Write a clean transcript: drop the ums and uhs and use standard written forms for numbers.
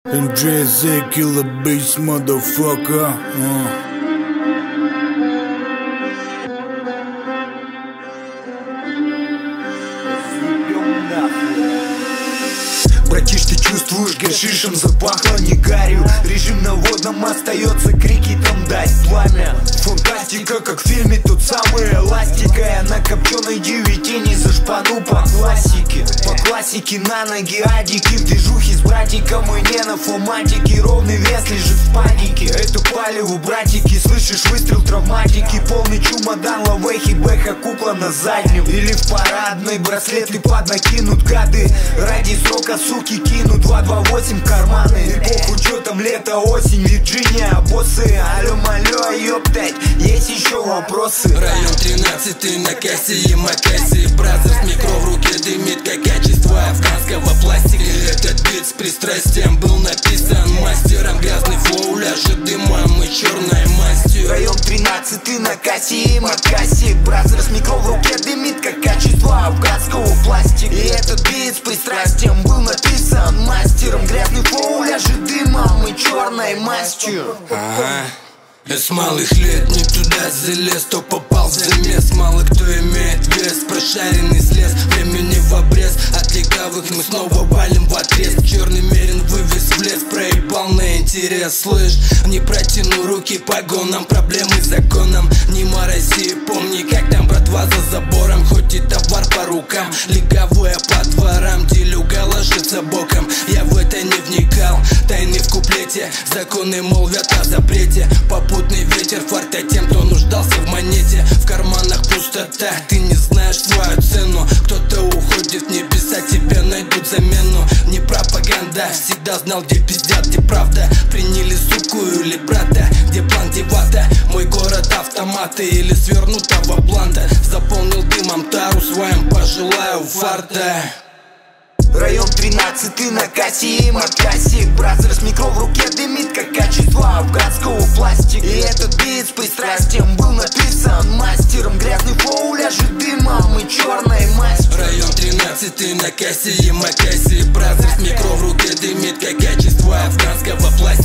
MJZ, killer beats, motherfucker. Братиш, ты чувствуешь, гашишем запахло не гарью. Режим на водном остается, крики там дать пламя. Фантастика, как в фильме, тут самая эластика. Я на копченой девятине за шпану по классике. По классике на ноги адики, в движухе с братиком и не на фломатике. Ровный вес лежит в панике. Это палево, братики, слышишь выстрел травматики. Полный чемодан, лавехи, бэха, кукла на заднем. Или в парадной браслеты поднакинут гады. Ради срока, суки, кину 228 карманы. И похуй, чё там лето, осень, Вирджиния, боссы. Алло, ёптать, есть еще вопросы. Район 13 на кассе и Макаси. Бразерс, микро в руке дымит, как качество афганского пластика. Этот бит с пристрастием был написан мастером. Грязный флоу ляжет дымом и черной мастью. Район 13 на кассе и Макаси. Бразерс, микро в руке дымит, как качество афганского пластика. И этот бит с пристрастием был написан мастером. Грязный флоу ляжет дымом и черной мастью. Ага. С малых лет не туда залез, то попал в замес. Мало кто имеет вес, прошаренный слез. Времени в обрез, от легавых мы снова валим в отрез. Черный мерин вывез в лес, проебал на интерес. Слышь, не протяну руки погонам, проблемы с законом. Не морози, помни, как там братва за забором. Хоть и товар по рукам, легавое по дворам. Делюга ложится боком, я в это не вникал. Тайны в куплете, законы молвят о запрете. Попутный ветер фартя тем, кто нуждался в монете. В карманах пустота, ты не знаешь свою цену. Кто-то уходит в небеса, тебе найдут замену. Не пропаганда, всегда знал, где пиздят, где правда. Приняли суку или брата, где план, где вата. Мой город автоматы или свернутого бланта. Заполнил дымом тару своим, пожелаю фарта. Район 13 на кассе и Макаси. Бразерс, микро в руке дымит, как качество афганского пластика. И этот бит с пристрастием был написан мастером. Грязный флоу ляжет дымом и черной мастью. Район 13 на кассе и Макаси. Бразерс, микро в руке дымит, как качество афганского пластика.